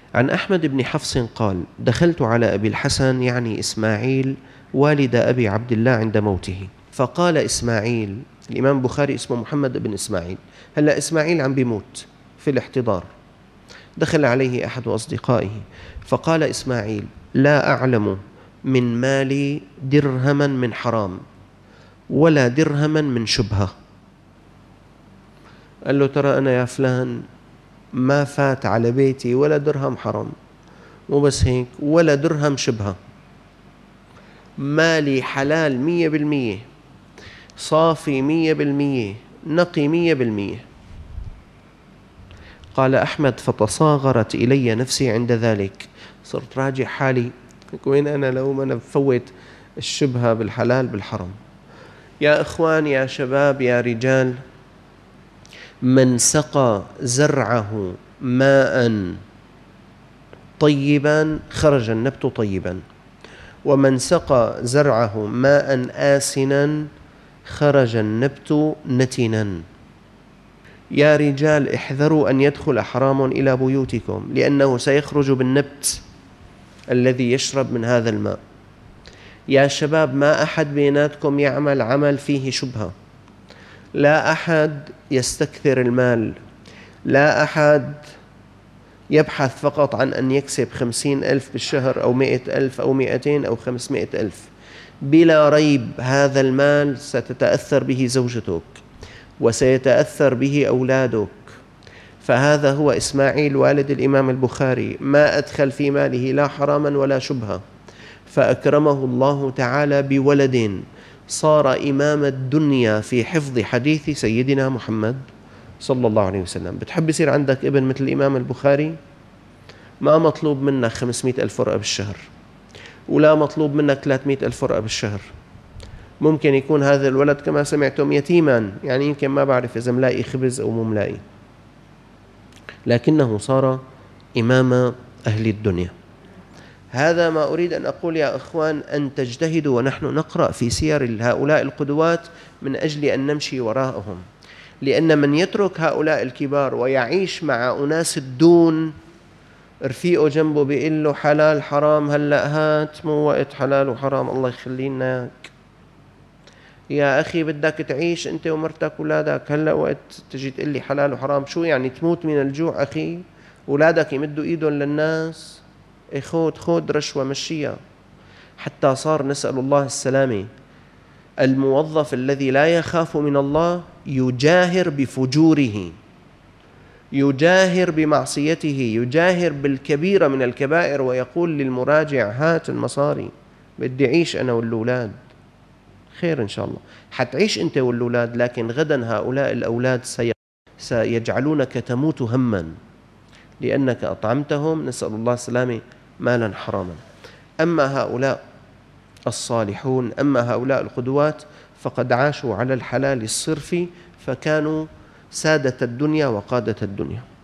عن أحمد بن حفص قال: دخلت على أبي الحسن يعني إسماعيل والد أبي عبد الله عند موته، فقال إسماعيل، الإمام البخاري اسمه محمد بن إسماعيل، هلأ إسماعيل عم بيموت في الاحتضار، دخل عليه أحد أصدقائه فقال إسماعيل: لا أعلم من مالي درهما من حرام ولا درهما من شبهة. قال له: ترى أنا يا فلان ما فات على بيتي ولا درهم حرام، مو بس هيك ولا درهم شبهة، مالي حلال 100%، صافي 100%، نقي 100%. قال أحمد: فتصاغرت إلي نفسي عند ذلك، صرت راجع حالي وين أنا لو ما أنا بفوت الشبهة بالحلال بالحرام. يا إخوان، يا شباب، يا رجال، من سقى زرعه ماء طيبا خرج النبت طيبا، ومن سقى زرعه ماء آسنا خرج النبت نتنا. يا رجال، احذروا أن يدخل حرام إلى بيوتكم، لأنه سيخرج بالنبت الذي يشرب من هذا الماء. يا شباب، ما أحد بيناتكم يعمل عمل فيه شبهة، لا أحد يستكثر المال، لا أحد يبحث فقط عن أن يكسب 50,000 بالشهر أو 100,000 أو 200 أو 500,000. بلا ريب هذا المال ستتأثر به زوجتك وسيتأثر به أولادك. فهذا هو إسماعيل والد الإمام البخاري، ما أدخل في ماله لا حراما ولا شبهة، فأكرمه الله تعالى بولد صار إمام الدنيا في حفظ حديث سيدنا محمد صلى الله عليه وسلم. بتحب يصير عندك ابن مثل الإمام البخاري؟ ما مطلوب منك 500,000 ورقة بالشهر، ولا مطلوب منك 300,000 ورقة بالشهر. ممكن يكون هذا الولد كما سمعتم يتيما، يعني يمكن ما بعرف إذا ملاقي خبز أو مو ملاقي، لكنه صار إمام أهل الدنيا. هذا ما أريد أن أقول يا أخوان، أن تجتهدوا ونحن نقرأ في سير هؤلاء القدوات من أجل أن نمشي وراءهم، لأن من يترك هؤلاء الكبار ويعيش مع أناس الدون، رفيقه جنبه بيقول له حلال حرام، هلأ هات، مو وقت حلال وحرام، الله يخلينا اياك يا أخي، بدك تعيش أنت ومرتك وولادك، هلأ وقت تجي تقول لي حلال وحرام؟ شو يعني تموت من الجوع أخي؟ أولادك يمدوا إيدهم للناس؟ خود رشوة مشيها. حتى صار، نسأل الله السلامة، الموظف الذي لا يخاف من الله يجاهر بفجوره، يجاهر بمعصيته، يجاهر بالكبيرة من الكبائر، ويقول للمراجع: هات المصاري، بدي أعيش أنا والأولاد. خير إن شاء الله حتعيش أنت والأولاد، لكن غدا هؤلاء الأولاد سيجعلونك تموت هما، لأنك أطعمتهم، نسأل الله السلامة، مالا حراما. أما هؤلاء الصالحون، أما هؤلاء القدوات، فقد عاشوا على الحلال الصرف، فكانوا سادة الدنيا وقادة الدنيا.